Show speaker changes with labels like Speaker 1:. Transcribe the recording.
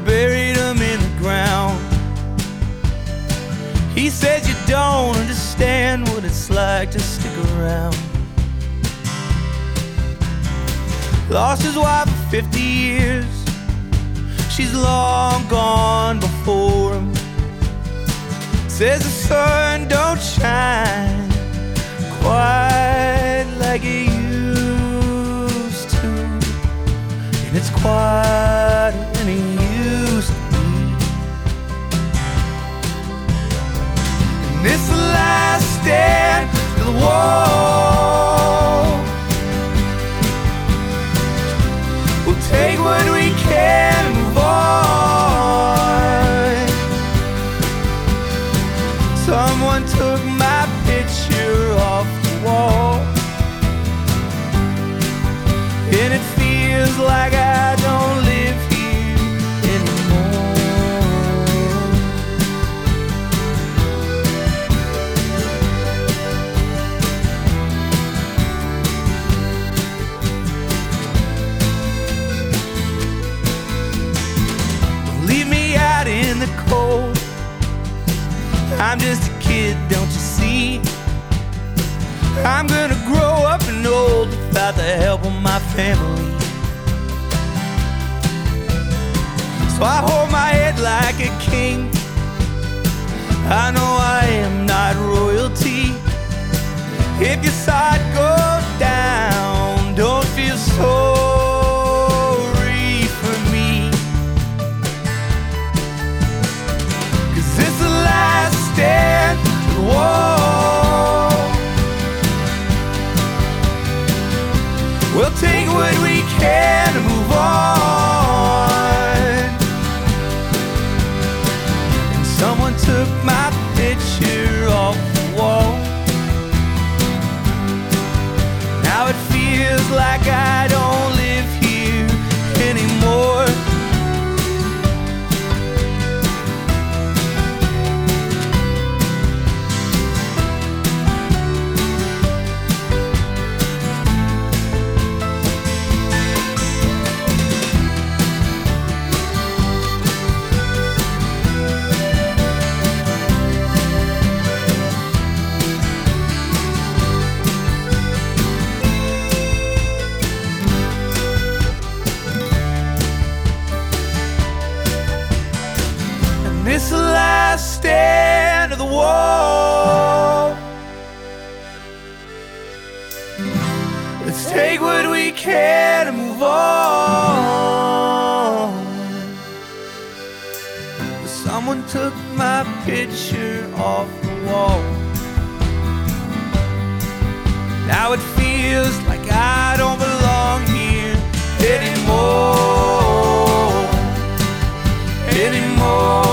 Speaker 1: buried them in the ground. He says you don't understand what it's like to stick around. Lost his wife for 50 years. She's long gone before him. Says the sun don't shine quite like it used to, and it's quieter than it used to be. And this is the last stand to the wall. We'll take what we can and move on. Someone took my picture off the wall, and it feels like I don't live here anymore. Don't leave me out in the cold. I'm just a kid, don't you see? I'm gonna grow up and old without the help of my family. So I hold my head like a king. I know I am not royalty. If you saw it go down, don't feel sorry for me. 'Cause this is the last stand to the wall. We'll take what we can and move on. And someone took my picture off the wall. Now it feels like I don't live here anymore. This is the last stand of the wall. Let's take what we can and move on. Someone took my picture off the wall. Now it feels like I don't belong here anymore.